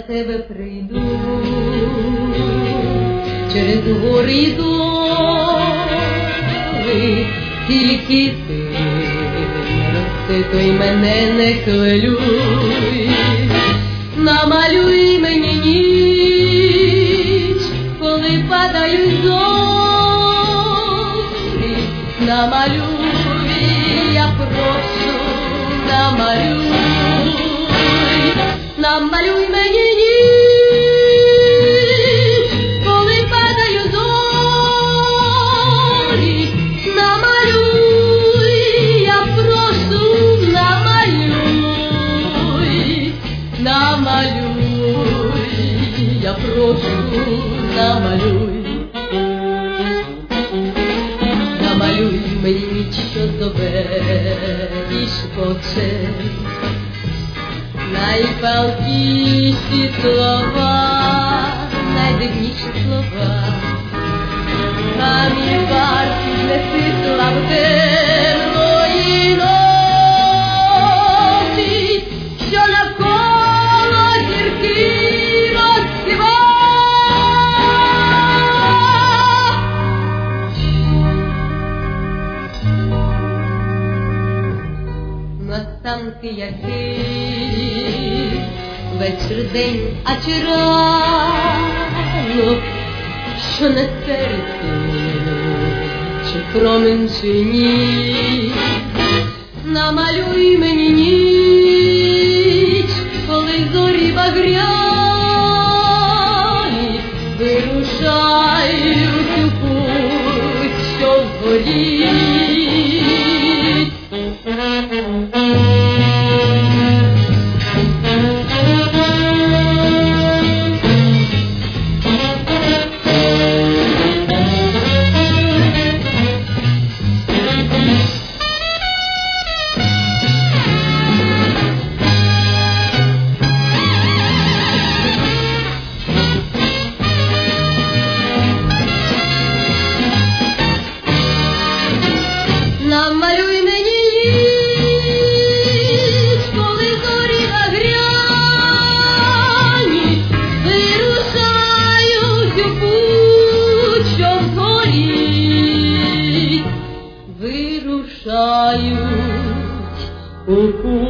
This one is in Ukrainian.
тебе прийду, через гори й доли, тільки ти не рости, то й мене не хвилюй. Намалюй мені ніч, коли падають зорі, намалюй, я прошу, намалюй, намалюй мені ніч, коли падають зорі, намалюй, я прошу, намалюй, намалюй, я прошу, намалюй. Намалюй мені ніч, що зове і шепоче, найпалкіші слова, найдивніші слова. Камінь вартий знести славу темної ночі, що навколо зірки розцвіла. Настанки який вечір, день, а чи ранок, що несе ріки, чи промінь, чи ніч. Намалюй мені ніч, коли зорі багряні вирушають у путь, що вгорі. Намалюй мені ніч, коли зорі багряні вирушають у путь, що вгорі, вирушають у путь.